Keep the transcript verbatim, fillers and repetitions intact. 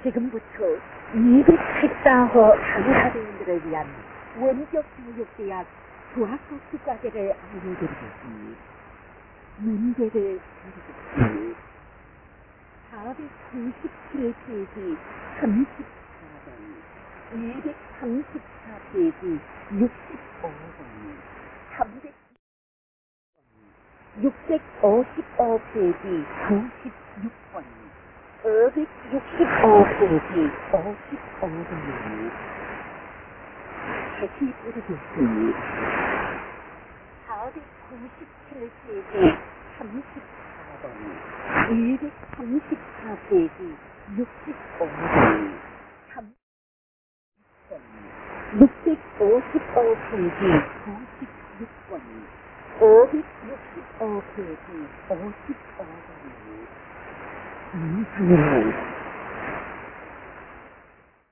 지금부터 이백십사 호 강사대원들을 위한 원격교육대학 수학학습과제를 알려드리겠습니다. 문제를 드리겠습니다. 사백구십칠 페이지 삼십사 번, 이백삼십사 페이지 육십오 번, 삼백 육백오십오 페이지 구십육 번, 오백육십오 페이지 오십오 번입니다. 다시 드리겠습니다. 사백구십칠 페이지 삼십사 번, 이백삼십사 페이지 육십오 번, 삼십 번, 육백오십오 페이지 구십육 번, 오백육십오 페이지 오십오 번입니다. 이상입니다.